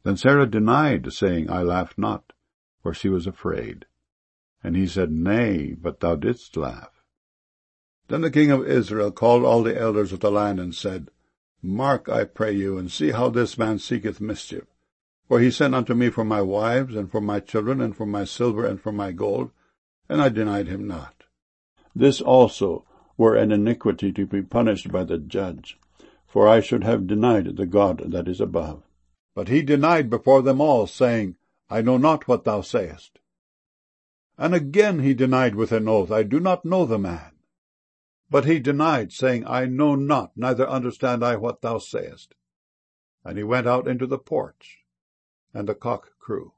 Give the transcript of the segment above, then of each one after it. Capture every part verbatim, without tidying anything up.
Then Sarah denied, saying, I laughed not, for she was afraid. And he said, Nay, but thou didst laugh. Then the king of Israel called all the elders of the land, and said, Mark, I pray you, and see how this man seeketh mischief. For he sent unto me for my wives, and for my children, and for my silver, and for my gold, and I denied him not. This also were an iniquity to be punished by the judge, for I should have denied the God that is above. But he denied before them all, saying, I know not what thou sayest. And again he denied with an oath, I do not know the man. But he denied, saying, I know not, neither understand I what thou sayest. And he went out into the porch, and the cock crew.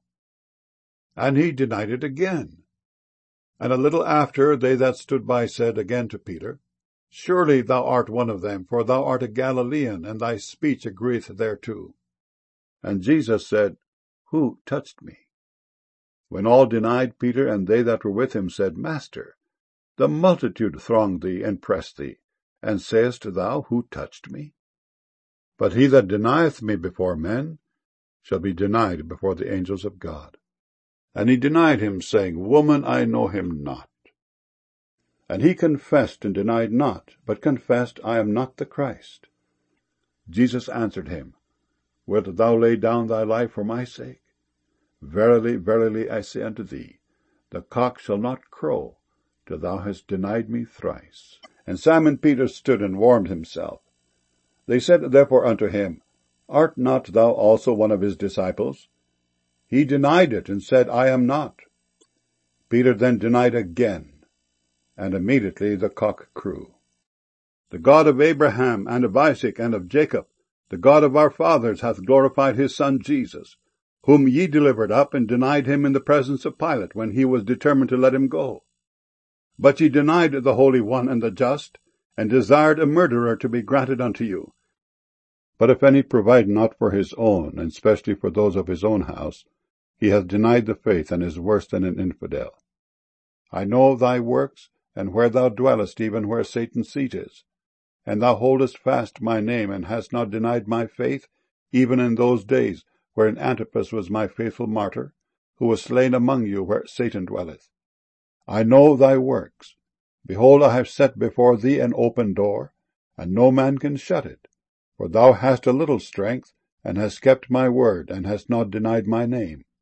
And he denied it again. And a little after they that stood by said again to Peter, Surely thou art one of them, for thou art a Galilean, and thy speech agreeth thereto. And Jesus said, Who touched me? When all denied, Peter and they that were with him said, Master, the multitude thronged thee and pressed thee, and sayest thou, Who touched me? But he that denieth me before men shall be denied before the angels of God. And he denied him, saying, Woman, I know him not. And he confessed and denied not, but confessed, I am not the Christ. Jesus answered him, Wilt thou lay down thy life for my sake? Verily, verily, I say unto thee, the cock shall not crow till thou hast denied me thrice. And Simon Peter stood and warmed himself. They said therefore unto him, Art not thou also one of his disciples? He denied it, and said, I am not. Peter then denied again, and immediately the cock crew. The God of Abraham, and of Isaac, and of Jacob, the God of our fathers, hath glorified his Son Jesus, whom ye delivered up, and denied him in the presence of Pilate, when he was determined to let him go. But ye denied the Holy One and the just, and desired a murderer to be granted unto you. But if any provide not for his own, and specially for those of his own house, he hath denied the faith, and is worse than an infidel. I know thy works, and where thou dwellest, even where Satan's seat is. And thou holdest fast my name, and hast not denied my faith, even in those days wherein Antipas was my faithful martyr, who was slain among you where Satan dwelleth. I know thy works. Behold, I have set before thee an open door, and no man can shut it. For thou hast a little strength, and hast kept my word, and hast not denied my name.